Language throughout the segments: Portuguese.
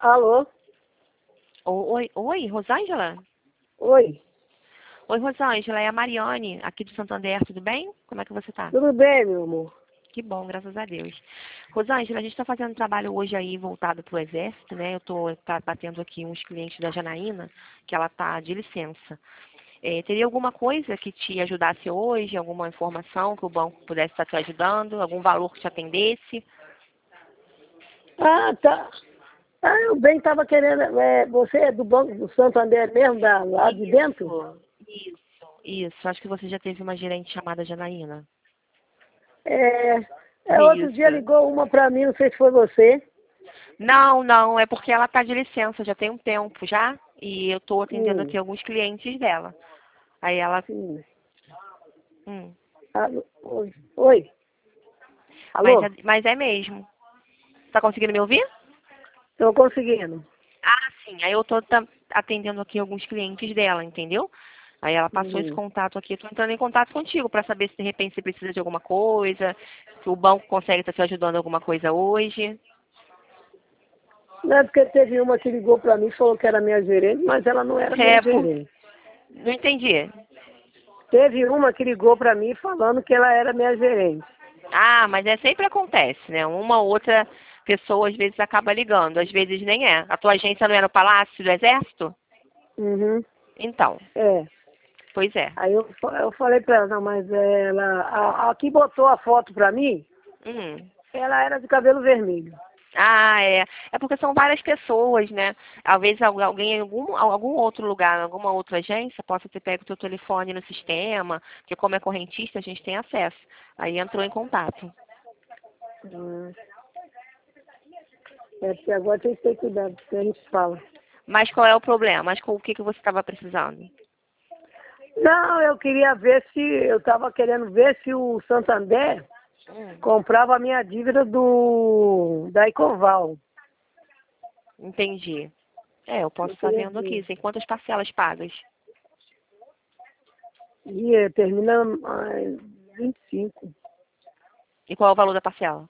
Alô? Oi, Rosângela? Oi. Oi, Rosângela, é a Mariane, aqui do Santander, tudo bem? Como é que você tá? Tudo bem, meu amor? Que bom, graças a Deus. Rosângela, a gente está fazendo trabalho hoje aí voltado para o Exército, né? Eu estou batendo aqui uns clientes da Janaína, que ela tá de licença. Teria alguma coisa que te ajudasse hoje, alguma informação que o banco pudesse estar te ajudando, algum valor que te atendesse? Ah, tá. Ah, eu bem estava querendo. Você é do Banco do Santander mesmo, lá de dentro? Isso. Acho que você já teve uma gerente chamada Janaína. Outro dia Isso. ligou uma para mim, não sei se foi você. Não, é porque ela está de licença já tem um tempo já, e eu estou atendendo Hum, aqui alguns clientes dela. Aí ela. sim. Hum, Alô? Oi. Oi. mas, Alô? mas é mesmo. Tá conseguindo me ouvir? Estou conseguindo. Ah, sim. Aí eu tô atendendo aqui alguns clientes dela, entendeu? Aí ela passou esse Uhum. contato aqui. Estou entrando em contato contigo para saber se de repente você precisa de alguma coisa, se o banco consegue estar te ajudando alguma coisa hoje. Não é porque teve uma que ligou para mim e falou que era minha gerente, mas ela não era minha É, gerente. não entendi. Teve uma que ligou para mim falando que ela era minha gerente. Ah, mas sempre acontece, né? Uma ou outra pessoa às vezes acaba ligando, às vezes nem é. A tua agência não é no Palácio do Exército? Uhum. Então, É. pois é. Aí eu falei pra ela, não, mas ela. A que botou a foto pra mim, Hum. ela era de cabelo vermelho. Ah, é. É porque são várias pessoas, né? Às vezes alguém em algum outro lugar, em alguma outra agência, possa ter pego o teu telefone no sistema, porque como é correntista, a gente tem acesso. Aí entrou em contato. Hum. É porque agora tem que ter cuidado, porque a gente fala. Mas qual é o problema? Mas com o que você estava precisando? Não, eu queria ver se. Eu tava querendo ver se o Santander Hum, comprava a minha dívida da Ecoval. entendi. Eu posso Eu estar queria vendo aqui. ver. Tem quantas parcelas pagas? E termina mais 25. E qual é o valor da parcela?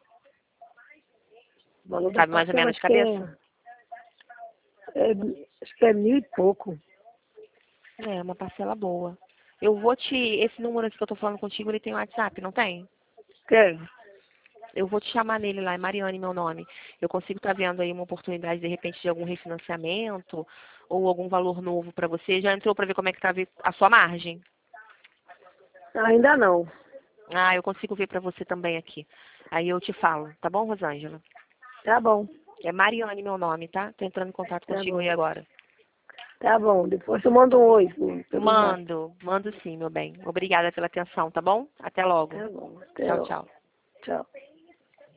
O valor da Sabe mais ou parcela menos de acho que cabeça? é, acho que é 1.000 e pouco. É, uma parcela boa. Eu vou te. Esse número aqui que eu tô falando contigo, ele tem WhatsApp, não tem? Quer? Eu vou te chamar nele lá, é Mariane meu nome. Eu consigo estar vendo aí uma oportunidade, de repente, de algum refinanciamento ou algum valor novo para você. Já entrou para ver como é que tá a sua margem? Ainda não. Ah, eu consigo ver para você também aqui. Aí eu te falo, tá bom, Rosângela? Tá bom, É Mariane meu nome, tá? Tô entrando em contato tá contigo aí bom. agora. Tá bom, depois tu manda um oi pelo zap. Mando sim, meu bem. Obrigada pela atenção, tá bom? Até logo. Tá bom, até Tchau, logo. tchau. Tchau.